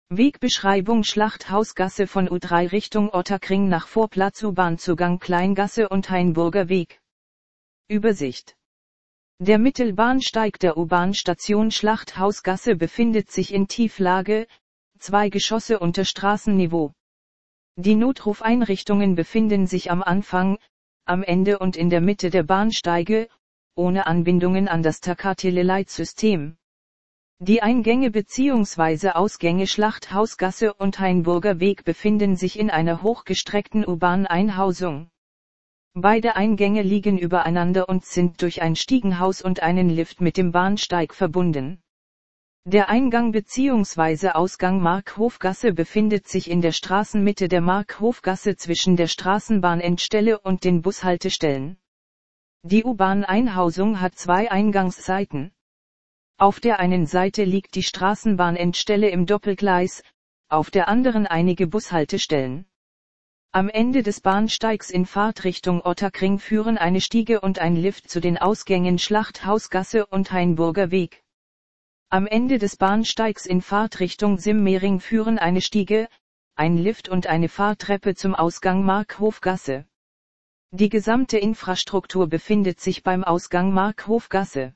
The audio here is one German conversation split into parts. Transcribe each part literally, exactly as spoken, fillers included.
Wegbeschreibung: Schlachthausgasse von U drei Richtung Ottakring nach Vorplatz, U-Bahn-Zugang Kleingasse und Hainburger Weg. Übersicht. Der Mittelbahnsteig der U-Bahn-Station Schlachthausgasse befindet sich in Tieflage, zwei Geschosse unter Straßenniveau. Die Notrufeinrichtungen befinden sich am Anfang, am Ende und in der Mitte der Bahnsteige, ohne Anbindungen an das Tacatele-Leitsystem. Die Eingänge bzw. Ausgänge Schlachthausgasse und Hainburger Weg befinden sich in einer hochgestreckten U-Bahn-Einhausung. Beide Eingänge liegen übereinander und sind durch ein Stiegenhaus und einen Lift mit dem Bahnsteig verbunden. Der Eingang bzw. Ausgang Markhofgasse befindet sich in der Straßenmitte der Markhofgasse zwischen der Straßenbahnendstelle und den Bushaltestellen. Die U-Bahn-Einhausung hat zwei Eingangsseiten. Auf der einen Seite liegt die Straßenbahnendstelle im Doppelgleis, auf der anderen einige Bushaltestellen. Am Ende des Bahnsteigs in Fahrtrichtung Ottakring führen eine Stiege und ein Lift zu den Ausgängen Schlachthausgasse und Hainburger Weg. Am Ende des Bahnsteigs in Fahrtrichtung Simmering führen eine Stiege, ein Lift und eine Fahrtreppe zum Ausgang Markhofgasse. Die gesamte Infrastruktur befindet sich beim Ausgang Markhofgasse.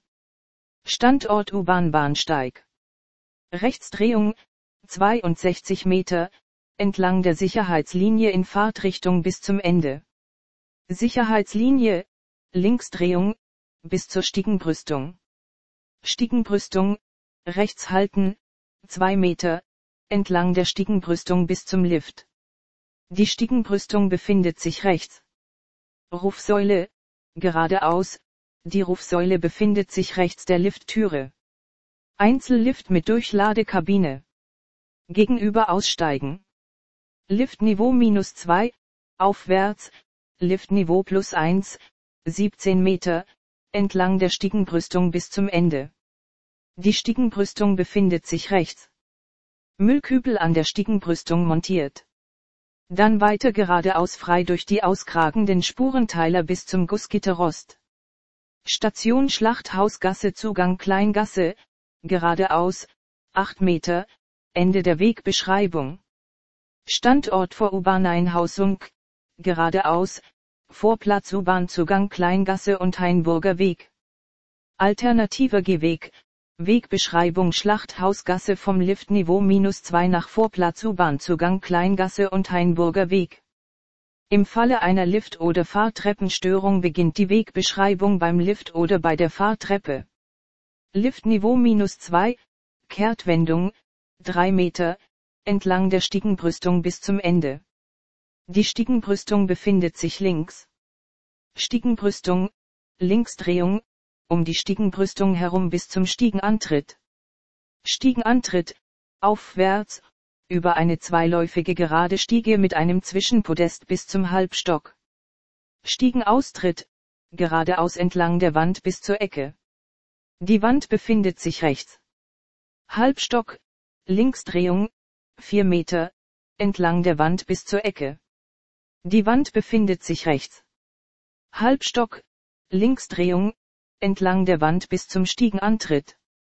Standort U-Bahn-Bahnsteig. Rechtsdrehung, zweiundsechzig Meter, entlang der Sicherheitslinie in Fahrtrichtung bis zum Ende. Sicherheitslinie, Linksdrehung, bis zur Stiegenbrüstung. Stiegenbrüstung, rechts halten, zwei Meter, entlang der Stiegenbrüstung bis zum Lift. Die Stiegenbrüstung befindet sich rechts. Rufsäule, geradeaus, die Rufsäule befindet sich rechts der Lifttüre. Einzellift mit Durchladekabine. Gegenüber aussteigen. Liftniveau minus zwei, aufwärts, Liftniveau plus eins, siebzehn Meter, entlang der Stiegenbrüstung bis zum Ende. Die Stiegenbrüstung befindet sich rechts. Müllkübel an der Stiegenbrüstung montiert. Dann weiter geradeaus frei durch die auskragenden Spurenteiler bis zum Gussgitterrost. Station Schlachthausgasse Zugang Kleingasse, geradeaus, acht Meter, Ende der Wegbeschreibung. Standort vor U-Bahn-Einhausung, geradeaus, Vorplatz U-Bahn-Zugang Kleingasse und Hainburger Weg. Alternativer Gehweg, Wegbeschreibung Schlachthausgasse vom Liftniveau minus zwei nach Vorplatz U-Bahn-Zugang Kleingasse und Hainburger Weg. Im Falle einer Lift- oder Fahrtreppenstörung beginnt die Wegbeschreibung beim Lift oder bei der Fahrtreppe. Liftniveau minus zwei, Kehrtwendung, drei Meter, entlang der Stiegenbrüstung bis zum Ende. Die Stiegenbrüstung befindet sich links. Stiegenbrüstung, Linksdrehung, um die Stiegenbrüstung herum bis zum Stiegenantritt. Stiegenantritt, aufwärts, über eine zweiläufige gerade Stiege mit einem Zwischenpodest bis zum Halbstock. Stiegenaustritt, geradeaus entlang der Wand bis zur Ecke. Die Wand befindet sich rechts. Halbstock, Linksdrehung, vier Meter, entlang der Wand bis zur Ecke. Die Wand befindet sich rechts. Halbstock, Linksdrehung, entlang der Wand bis zum Stiegenantritt.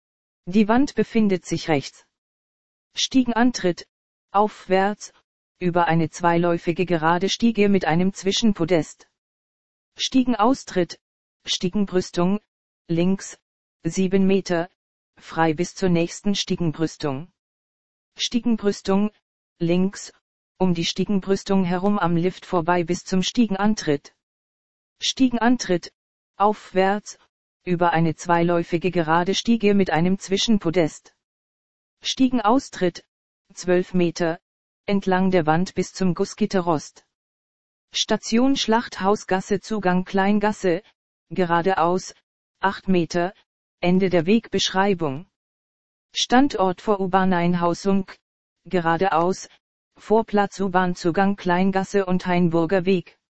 Die Wand befindet sich rechts. Stiegenantritt, aufwärts, über eine zweiläufige gerade Stiege mit einem Zwischenpodest. Stiegenaustritt, Stiegenbrüstung, links, sieben Meter, frei bis zur nächsten Stiegenbrüstung. Stiegenbrüstung, links, um die Stiegenbrüstung herum am Lift vorbei bis zum Stiegenantritt. Stiegenantritt, aufwärts, über eine zweiläufige gerade Stiege mit einem Zwischenpodest. Stiegenaustritt, zwölf Meter, entlang der Wand bis zum Gussgitterrost. Station Schlachthausgasse Zugang Kleingasse, geradeaus, acht Meter, Ende der Wegbeschreibung. Standort vor U-Bahn-Einhausung, geradeaus, Vorplatz U-Bahn-Zugang Kleingasse und Hainburger Weg.